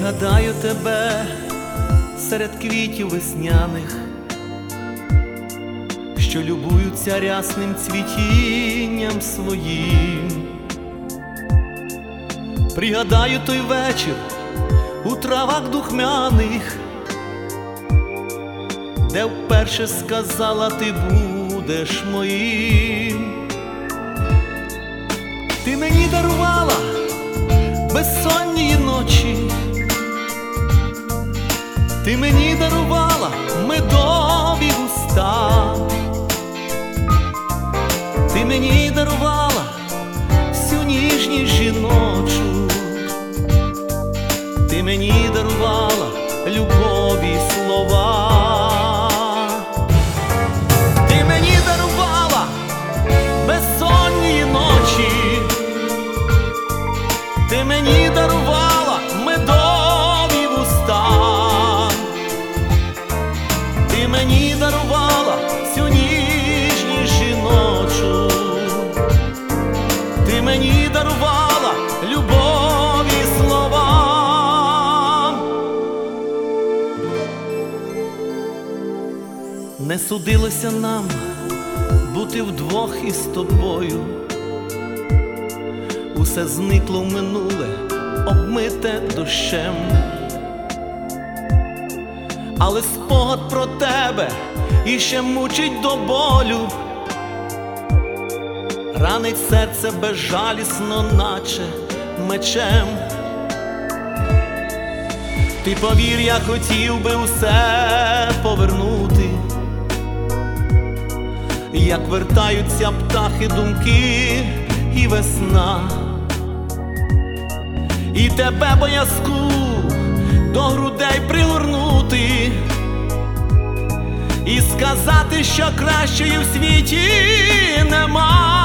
Пригадаю тебе серед квітів весняних, що любуються рясним цвітінням своїм. Пригадаю той вечір у травах духмяних, де вперше сказала ти будеш моїм. Ти мені дарувала безсонні ночі, ти мені дарувала медові уста, ти мені дарувала всю ніжність жіночу, ти мені дарувала любові слова. Ти мені дарувала безсонні ночі, ти мені дарувала медові вуста, ти мені дарувала всю ніжність жіночу, ти мені дарувала любові слова. Не судилося нам бути вдвох із тобою, усе зникло в минуле, обмите дощем. Але спогад про тебе іще мучить до болю, ранить серце безжалісно, наче мечем. Ти повір, я хотів би усе повернути, як вертаються птахи, думки і весна, і тебе боязку до грудей пригорнути, і сказати, що кращої в світі нема.